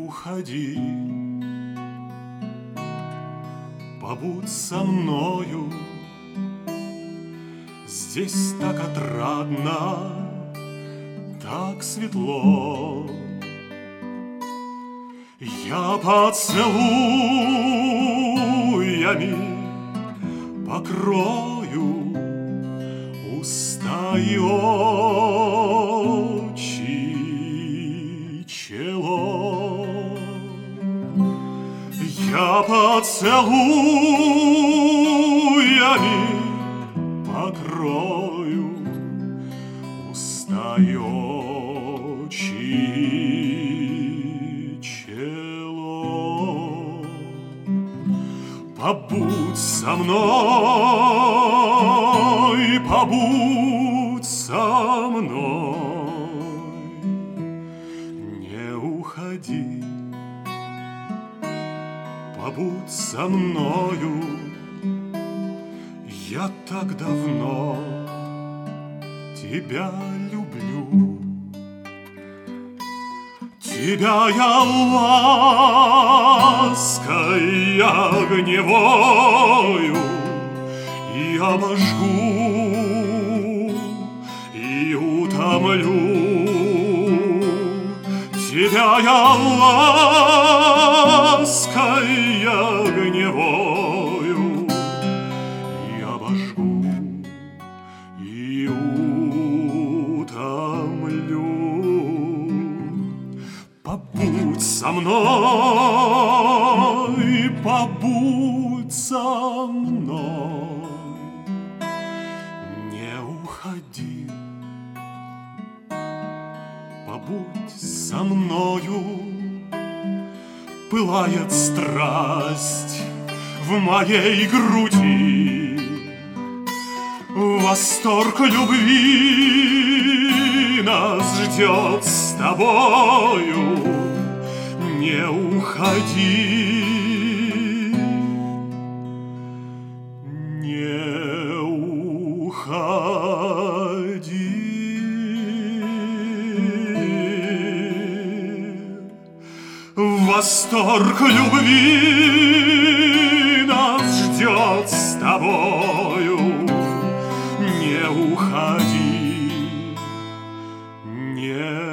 уходи, побудь со мною. Здесь так отрадно, так светло. Я поцелуями покрою уста и очи, чело. Я поцелуями покрою уста и очи, чело. Побудь со мной, побудь со мной, не уходи. Побудь со мною, я так давно тебя люблю. Тебя я лаской огневою и обожгу, и утомлю. Тебя я лаской огневою и обожгу, и утомлю. Побудь со мной, побудь со мной, не уходи. Побудь со мною, пылает страсть в моей груди, восторг любви нас ждет с тобою, не уходи, не уходи. Восторг любви нас ждет с тобою, не уходи, не